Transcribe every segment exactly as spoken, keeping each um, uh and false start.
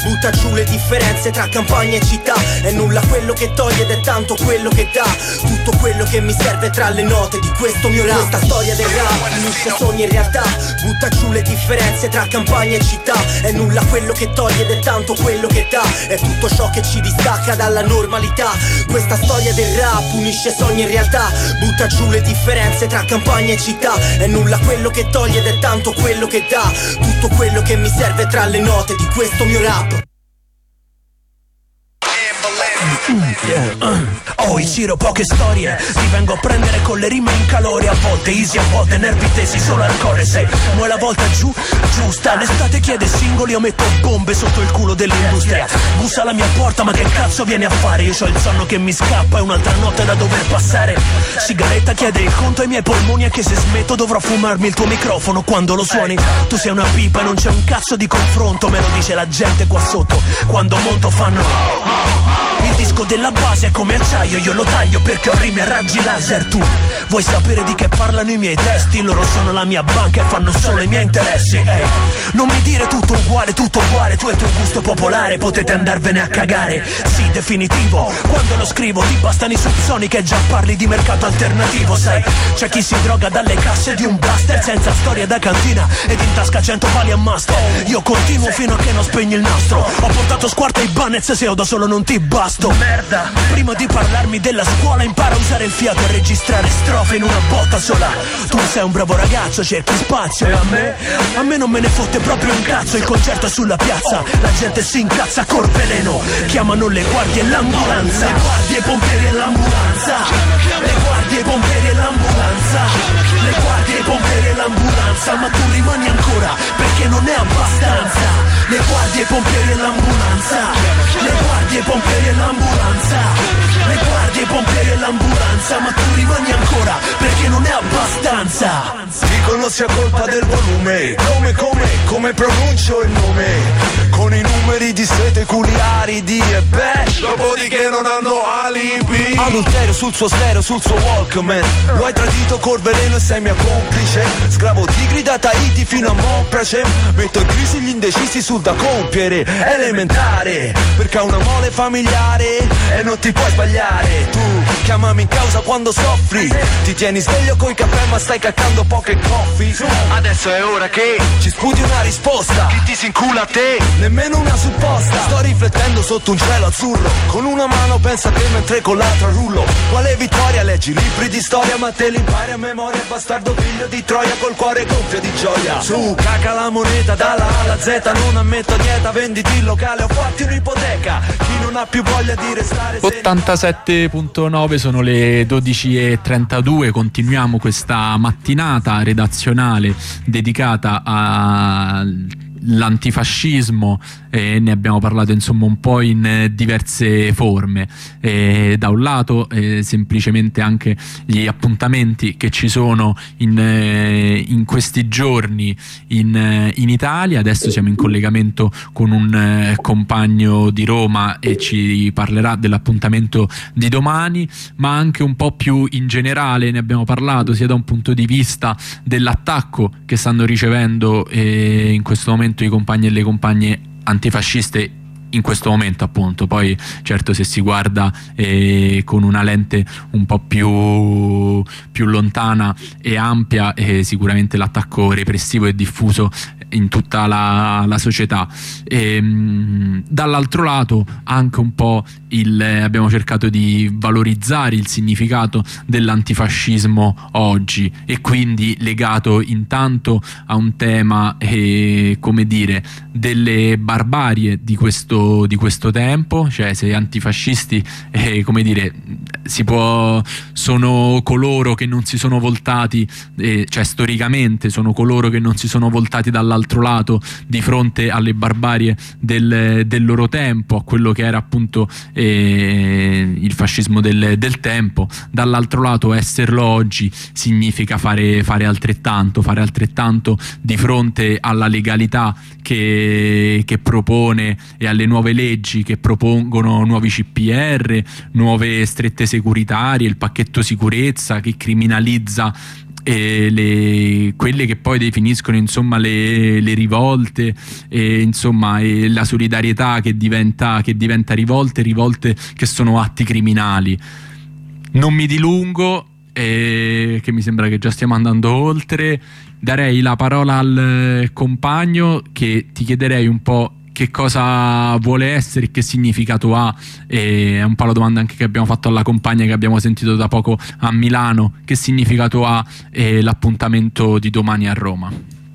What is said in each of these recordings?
butta giù le differenze tra campagna e città. È nulla quello che toglie ed è tanto quello che dà, tutto quello che mi serve tra le note di questo mio rap. Questa storia del rap unisce sogni e realtà, butta giù le differenze tra campagna e città. È nulla quello che toglie ed è tanto quello che dà, è tutto ciò che ci distacca dalla normalità. Questa storia del rap unisce sogni e realtà, butta giù le differenze tra campagna e città. È nulla quello che toglie ed è tanto quello che dà, tutto quello che mi serve tra le note di questo mio rap. Yeah. Uh. Oh, Ciro, poche storie, ti vengo a prendere con le rime in calore. A volte easy, a volte nervi tesi, solo al core. Sei muove la volta giù, giusta. L'estate chiede singoli, io metto bombe sotto il culo dell'industria. Bussa alla mia porta, ma che cazzo vieni a fare? Io c'ho il sonno che mi scappa e un'altra notte da dover passare. Sigaretta chiede il conto ai miei polmoni, e che se smetto dovrò fumarmi il tuo microfono quando lo suoni. Tu sei una pipa e non c'è un cazzo di confronto, me lo dice la gente qua sotto. Quando monto fanno... Il disco della base è come acciaio, io lo taglio perché ho rime a raggi laser. Tu vuoi sapere di che parlano i miei testi? Loro sono la mia banca e fanno solo i miei interessi. Ehi, non mi dire tutto uguale, tutto uguale. Tu e il tuo gusto popolare potete andarvene a cagare. Sì, definitivo, quando lo scrivo ti bastano i subsoni che già parli di mercato alternativo. Sai, c'è chi si droga dalle casse di un blaster senza storia da cantina ed in tasca cento pali a master. Io continuo fino a che non spegni il nastro. Ho portato squarta ai Banez, se io da solo non ti basto. Merda, prima di parlarmi della scuola impara a usare il fiato e registrare strofe in una botta sola. Tu sei un bravo ragazzo, cerchi spazio. E a me? A me non me ne fotte proprio un cazzo. Il concerto è sulla piazza, la gente si incazza col veleno. Chiamano le guardie e l'ambulanza. Le guardie, i pompieri e l'ambulanza. Le guardie, i pompieri e l'ambulanza. Le guardie, i pompieri e l'ambulanza. Ma tu rimani ancora perché non è abbastanza. Le guardie, i pompieri e l'ambulanza. Le guardie, i pompieri e l'ambulanza. Le guardie, i pompieri e l'ambulanza. Ma tu rimani ancora perché non è abbastanza. Dicono sia colpa del volume. Come, come, come pronuncio il nome? Con i numeri di speculari di e beh, dopodiché non hanno alibi. Adulterio sul suo stereo, sul suo Walkman. Lo hai tradito col veleno e sei mia complice. Sclavo tigri da Tahiti fino a Monpracem. Metto in crisi gli indecisi sul da compiere. Elementare, perché ha una mole familiare e non ti puoi sbagliare. Tu chiamami in causa quando soffri. Ti tieni sveglio coi caffè ma stai caccando poche coffee. Adesso è ora che ci sputi una risposta. Chi ti si incula a te? Nemmeno una supposta. Sto riflettendo sotto un cielo azzurro. Con una mano pensa che mentre con l'altra rullo. Quale vittoria? Leggi libri di storia ma te li impari a memoria. Bastardo figlio di Troia col cuore gonfio di gioia. Su, caca la moneta dalla A alla Z. Non ammetto dieta, venditi il locale. Ho fatto un'ipoteca. Chi non ha più voglia di restare ottantasette virgola nove, sono le dodici e trentadue. Continuiamo questa mattinata redazionale dedicata all'antifascismo, e ne abbiamo parlato insomma un po' in diverse forme. E da un lato eh, semplicemente anche gli appuntamenti che ci sono in, eh, in questi giorni in, eh, in Italia. Adesso siamo in collegamento con un eh, compagno di Roma e ci parlerà dell'appuntamento di domani, ma anche un po' più in generale ne abbiamo parlato sia da un punto di vista dell'attacco che stanno ricevendo eh, in questo momento i compagni e le compagne antifasciste in questo momento, appunto. Poi certo, se si guarda eh, con una lente un po' più, più lontana e ampia, eh, sicuramente l'attacco repressivo è diffuso in tutta la, la società. E, mh, dall'altro lato anche un po' il, eh, abbiamo cercato di valorizzare il significato dell'antifascismo oggi, e quindi legato intanto a un tema eh, come dire delle barbarie di questo, di questo tempo, cioè se antifascisti eh, come dire si può sono coloro che non si sono voltati eh, cioè storicamente sono coloro che non si sono voltati dall'altro lato di fronte alle barbarie del, del loro tempo, a quello che era appunto eh, il fascismo del, del tempo. Dall'altro lato esserlo oggi significa fare, fare altrettanto fare altrettanto di fronte alla legalità che, che propone e alle nuove leggi che propongono nuovi C P R, nuove strette securitarie, il pacchetto sicurezza che criminalizza e le, quelle che poi definiscono insomma le, le rivolte e insomma e la solidarietà che diventa, che diventa rivolte, rivolte che sono atti criminali. Non mi dilungo, eh, che mi sembra che già stiamo andando oltre. Darei la parola al compagno, che ti chiederei un po' che cosa vuole essere, che significato ha, e è un po' la domanda anche che abbiamo fatto alla compagna che abbiamo sentito da poco a Milano: che significato ha eh, l'appuntamento di domani a Roma?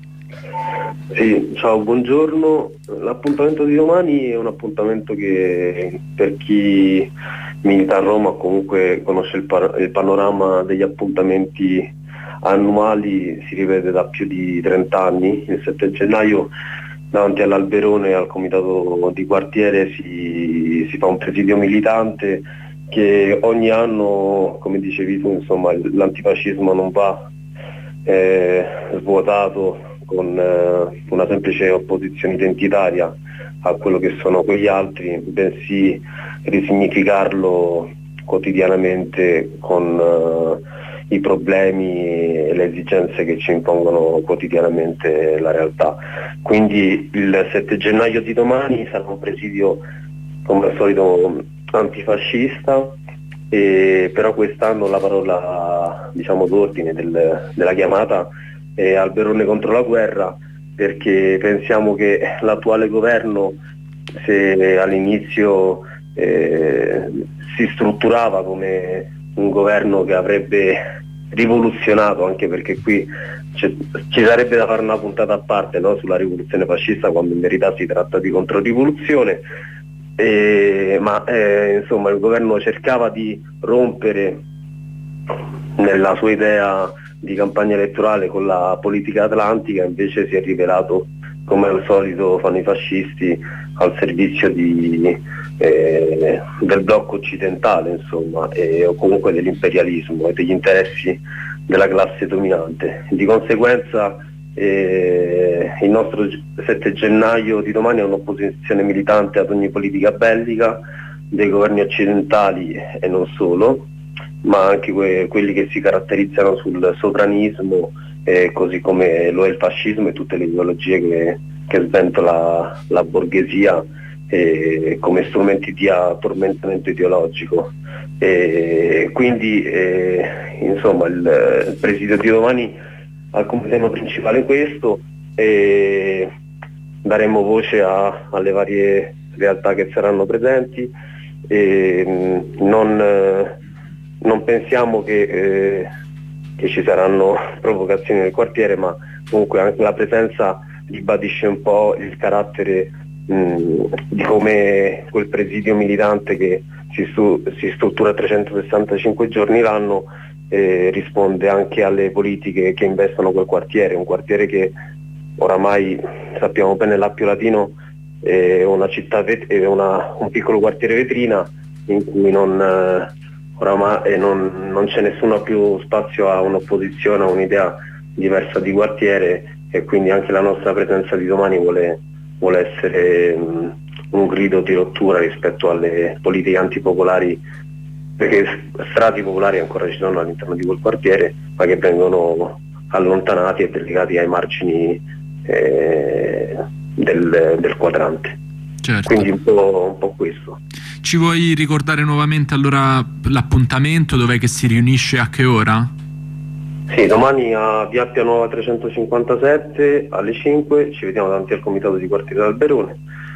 Sì, ciao, buongiorno. L'appuntamento di domani è un appuntamento che per chi milita a Roma comunque conosce il, par- il panorama degli appuntamenti annuali, si rivede da più di trenta anni. Il sette gennaio davanti all'Alberone e al comitato di quartiere si, si fa un presidio militante che ogni anno, come dicevi tu, insomma, l'antifascismo non va eh, svuotato con eh, una semplice opposizione identitaria a quello che sono quegli altri, bensì risignificarlo quotidianamente con eh, i problemi e le esigenze che ci impongono quotidianamente la realtà. Quindi il sette gennaio di domani sarà un presidio come al solito antifascista, e però quest'anno la parola, diciamo, d'ordine del, della chiamata è Alberone contro la guerra, perché pensiamo che l'attuale governo, se all'inizio eh, si strutturava come un governo che avrebbe rivoluzionato, anche perché qui ci sarebbe da fare una puntata a parte, no, sulla rivoluzione fascista, quando in verità si tratta di controrivoluzione, eh, ma eh, insomma il governo cercava di rompere nella sua idea di campagna elettorale con la politica atlantica, invece si è rivelato, come al solito fanno i fascisti, al servizio di, eh, del blocco occidentale, insomma, e, o comunque dell'imperialismo e degli interessi della classe dominante. Di conseguenza eh, il nostro sette gennaio di domani è un'opposizione militante ad ogni politica bellica dei governi occidentali e non solo, ma anche que- quelli che si caratterizzano sul sovranismo, eh, così come lo è il fascismo e tutte le ideologie che, che sventola la borghesia eh, come strumenti di tormentamento ideologico. E quindi eh, insomma il, il presidio di domani ha come tema principale questo, e daremo voce a, alle varie realtà che saranno presenti. E, mh, non, eh, non pensiamo che, eh, che ci saranno provocazioni nel quartiere, ma comunque anche la presenza ribadisce un po' il carattere mh, di come quel presidio militante che si, stu- si struttura trecentosessantacinque giorni l'anno eh, risponde anche alle politiche che investono quel quartiere, un quartiere che oramai sappiamo bene l'Appio Latino è una città vet- è una, un piccolo quartiere vetrina in cui non, eh, oramai non, non c'è nessuno più spazio a un'opposizione, a un'idea diversa di quartiere, e quindi anche la nostra presenza di domani vuole, vuole essere mh, un grido di rottura rispetto alle politiche antipopolari, perché strati popolari ancora ci sono all'interno di quel quartiere, ma che vengono allontanati e delegati ai margini eh, del, del quadrante. Certo. Quindi un po', un po' questo. Ci vuoi ricordare nuovamente allora l'appuntamento, dov'è che si riunisce, a che ora? Sì, domani a Via Appia Nuova trecentocinquantasette alle cinque ci vediamo davanti al comitato di quartiere d'Alberone,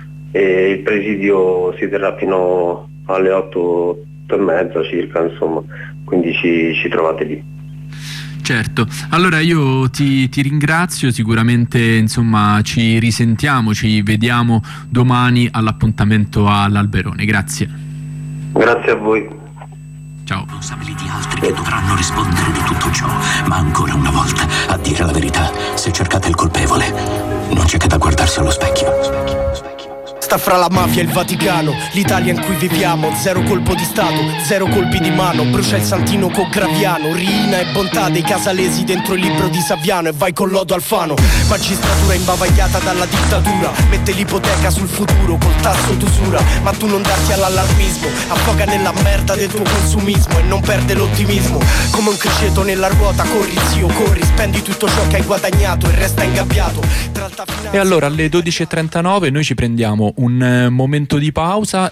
e il presidio si terrà fino alle otto, otto e mezza circa, insomma, quindi ci, ci trovate lì. Certo, allora io ti, ti ringrazio, sicuramente insomma ci risentiamo, ci vediamo domani all'appuntamento all'Alberone, grazie. Grazie a voi. Ciao. Responsabili di altri che dovranno rispondere di tutto ciò, ma ancora una volta, a dire la verità, se cercate il colpevole, non c'è che da guardarsi allo specchio. sta fra la mafia e il Vaticano. L'Italia in cui viviamo, zero colpo di stato, zero colpi di mano. Brucia il santino con Graviano, Rina e bontà dei casalesi dentro il libro di Saviano. E vai con lodo Alfano, magistratura imbavagliata dalla dittatura. Mette l'ipoteca sul futuro col tasso d'usura. Ma tu non darti all'allarmismo, affoga nella merda del tuo consumismo e non perde l'ottimismo. Come un criceto nella ruota, corri zio, corri, spendi tutto ciò che hai guadagnato e resta ingabbiato. E allora alle dodici e trentanove noi ci prendiamo un momento di pausa